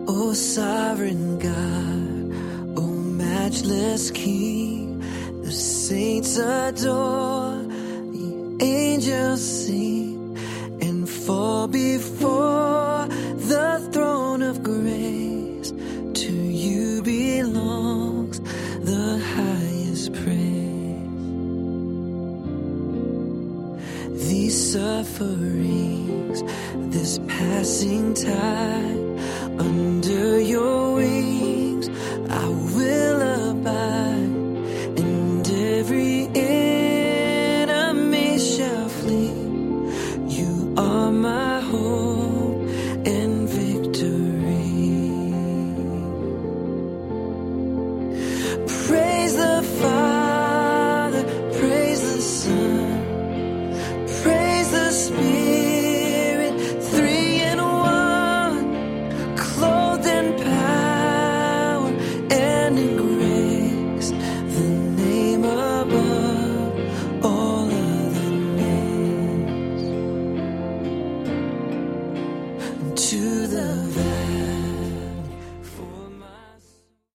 O sovereign God, O matchless King, the saints adore, the angels sing and fall before the throne of grace. To you belongs the highest praise. These sufferings, this passing time, under your wings I will abide, and every enemy shall flee. You are my hope and victory. Praise the Father, praise the Son, praise the Spirit, three in one, clothed in power and in grace.